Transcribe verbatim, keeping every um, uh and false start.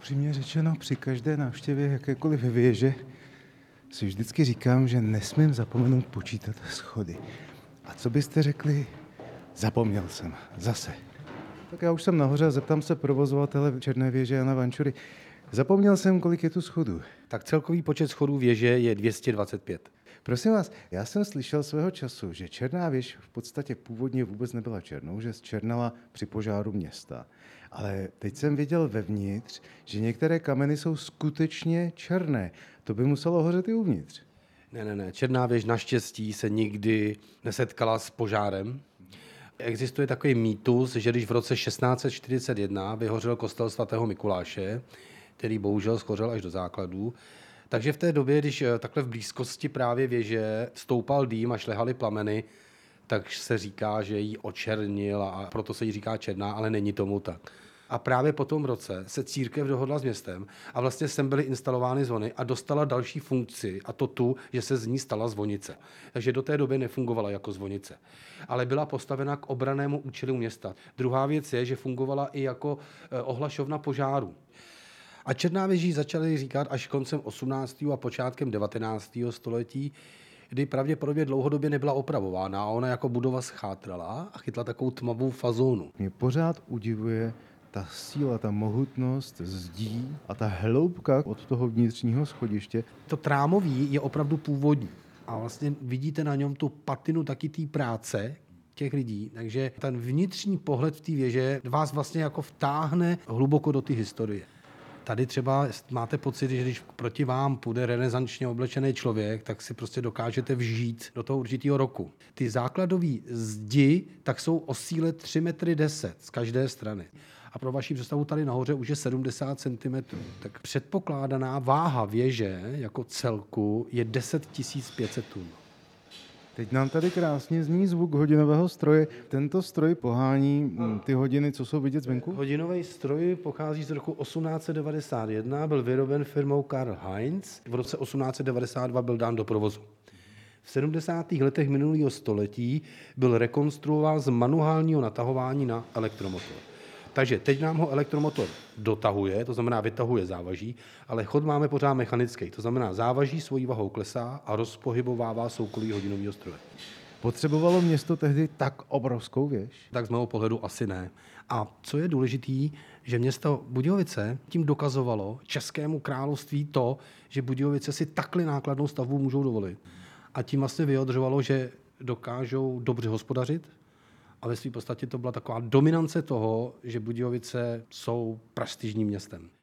Upřímně řečeno, při každé návštěvě jakékoliv věže si vždycky říkám, že nesmím zapomenout počítat schody. A co byste řekli? Zapomněl jsem. Zase. Tak já už jsem nahoře a zeptám se provozovatele Černé věže Jana Vančury. Zapomněl jsem, kolik je tu schodů. Tak celkový počet schodů věže je dvě stě dvacet pět. Prosím vás, já jsem slyšel svého času, že Černá věž v podstatě původně vůbec nebyla černou, že zčernala při požáru města. Ale teď jsem viděl vevnitř, že některé kameny jsou skutečně černé. To by muselo hořet i uvnitř. Ne, ne, ne. Černá věž naštěstí se nikdy nesetkala s požárem. Existuje takový mýtus, že když v roce šestnáct set čtyřicet jedna vyhořel kostel svatého Mikuláše, který bohužel schořel až do základů, takže v té době, když takhle v blízkosti právě věže stoupal dým a šlehaly plameny, tak se říká, že ji očernil a proto se jí říká černá, ale není tomu tak. A právě po tom roce se církev dohodla s městem a vlastně sem byly instalovány zvony a dostala další funkci, a to tu, že se z ní stala zvonice. Takže do té doby nefungovala jako zvonice, ale byla postavena k obrannému účelu města. Druhá věc je, že fungovala i jako ohlašovna požáru. A Černá věž začali říkat až koncem osmnáctého a počátkem devatenáctého století, kdy pravděpodobně dlouhodobě nebyla opravována a ona jako budova schátrala a chytla takovou tmavou fazónu. Mě pořád udivuje ta síla, ta mohutnost zdí a ta hloubka od toho vnitřního schodiště. To trámový je opravdu původní a vlastně vidíte na něm tu patinu taky té práce těch lidí, takže ten vnitřní pohled v té věže vás vlastně jako vtáhne hluboko do té historie. Tady třeba máte pocit, že když proti vám půjde renesančně oblečený člověk, tak si prostě dokážete vžít do toho určitého roku. Ty základové zdi tak jsou o síle tři metry deset z každé strany. A pro vaši představu tady nahoře už je sedmdesát centimetrů. Tak předpokládaná váha věže jako celku je deset tisíc pět set tun. Teď nám tady krásně zní zvuk hodinového stroje. Tento stroj pohání ty hodiny, co jsou vidět zvenku? Hodinový stroj pochází z roku osmnáct set devadesát jedna, byl vyroben firmou Karl Heinz. V roce osmnáct set devadesát dva byl dán do provozu. V sedmdesátých letech minulého století byl rekonstruován z manuálního natahování na elektromotor. Takže teď nám ho elektromotor dotahuje, to znamená vytahuje závaží, ale chod máme pořád mechanický, to znamená závaží svojí vahou klesá a rozpohybovává soukolí hodinového stroje. Potřebovalo město tehdy tak obrovskou věž? Tak z mého pohledu asi ne. A co je důležitý, že město Budějovice tím dokazovalo Českému království to, že Budějovice si takhle nákladnou stavbu můžou dovolit. A tím vlastně vyjadřovalo, že dokážou dobře hospodařit, a ve své podstatě to byla taková dominance toho, že Budějovice jsou prestižním městem.